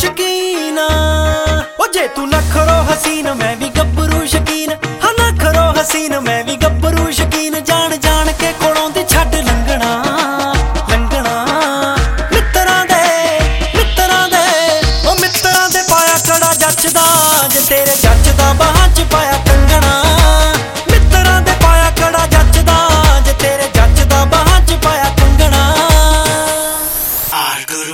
शकीना ओ जे तू नखरो हसीन मैं भी गब्बरू शकीन। हाँ नखरो हसीन मैं भी गब्बरू शकीन। जान जान के कोलों दी छड्ड लंघना लंघना मित्तरां दे ओ मित्तरां दे पाया कड़ा जचदा जे तेरे जचदा बाहां च पाया कंगना। मित्तरां दे पाया कड़ा जचदा जे तेरे जचदा बाहां च पाया कंगना। गुरु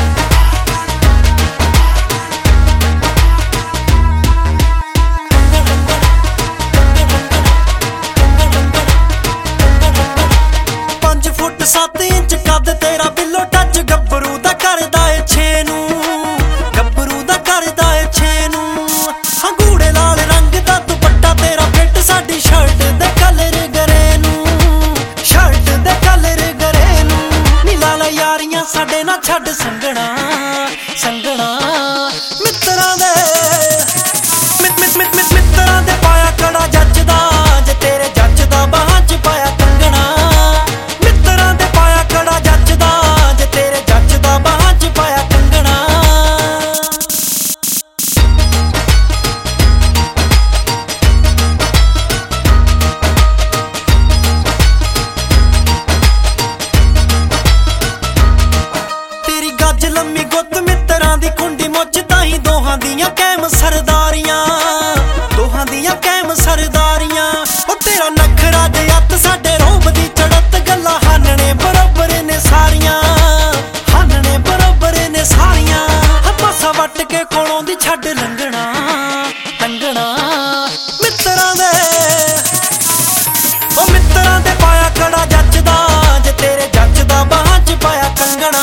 फुट 7 इंच कद तेरा बिलो टच गब्बरू दा करदा ए 6 नूं। गब्बरू दा करदा ए 6 नूं। हाँ गूड़े लाल रंग दा दुपट्टा तेरा फिट साडी शर्ट दे कलर गरे नूं। शर्ट दे कलर गरे नूं। नी लाल यारियां साडे ना छड्ड संगना संगना। मित्तरां दे मित्तरां दे पाया कड़ा जचदा जे तेरे जचदा बाहां च पाया कंगना। लम्मी गुत्त मित्तरां दी कुंडी मुच ताहीं दोहां दियां कैम सरदारियां। दोहां दियां कैम सरदारियां। ओ तेरा नखरा जत साडे रोब दी चढ़त गल्लां हानने बरोबर ने सारियां। हानने बरोबर ने सारियां। पासा वट के कोलों दी छड्ड लंघना लंघना। मित्तरां दे ओ मित्तरां दे पाया कड़ा जचदा जे तेरे जचदा बाहां च पाया कंगना।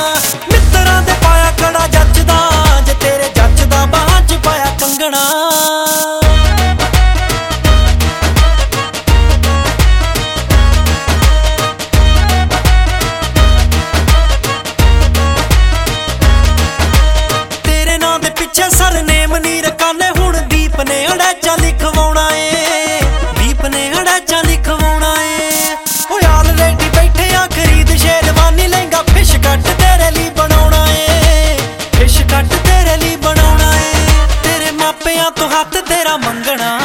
तेरे नां दे पिछे सरनेम नी रकाने हुण दीप ने अड़ैचा लिखवाउणा ए। दीप ने अड़ैचा लिखवाउणा ए। ओ ऑलरेडी बैठे आ खरीद शेरवानी लहंगा फिश कट तेरे लिए बनाउणा ए। फिश कट तेरे लिए बनाउणा ए। तेरे मापियां तो हत्थ तेरा मंगना